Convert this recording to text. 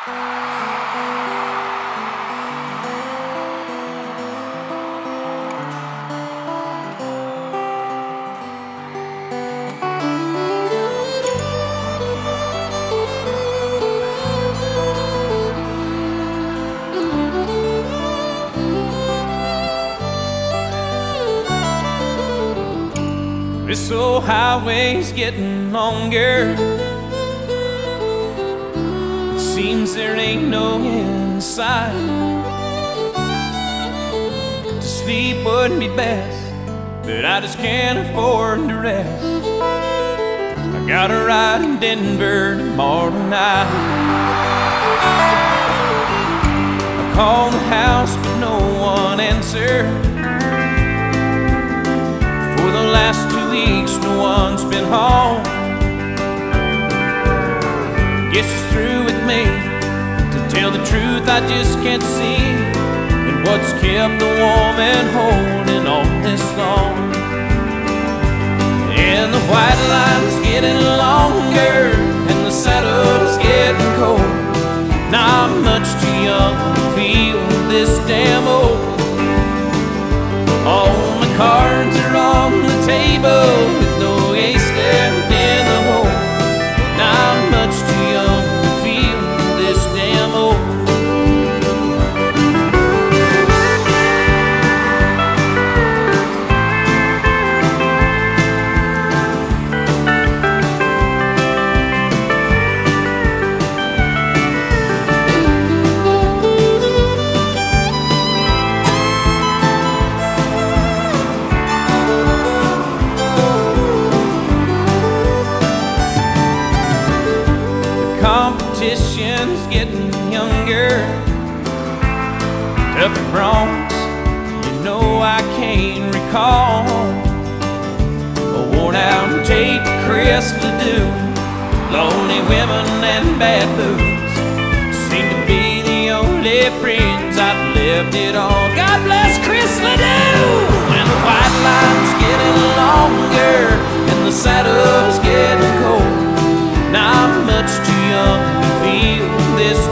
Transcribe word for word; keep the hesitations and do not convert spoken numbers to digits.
This old highway's getting longer. It seems there ain't no end in sight. To sleep wouldn't be best, but I just can't afford to rest. I got a ride in Denver tomorrow night. I called the house but no one answered. For the last two weeks no one's been home. Guess it's through with me. To tell the truth, I just can't see and what's kept the woman holding on this long. And the white line's getting longer and the saddle's getting cold. Now I'm much too young to feel this damn old. All the cards are on the table with no ace left in the hole. Now I'm much too young to feel this damn old. Competition's getting younger. Tough Bronx, you know I can't recall. A worn out Tate Chris Ledoux, lonely women and bad booze seem to be the only friends I've left it all. God bless Chris Ledoux. And the white line's getting longer and the saddle's getting cold. Now I'm much too young to feel this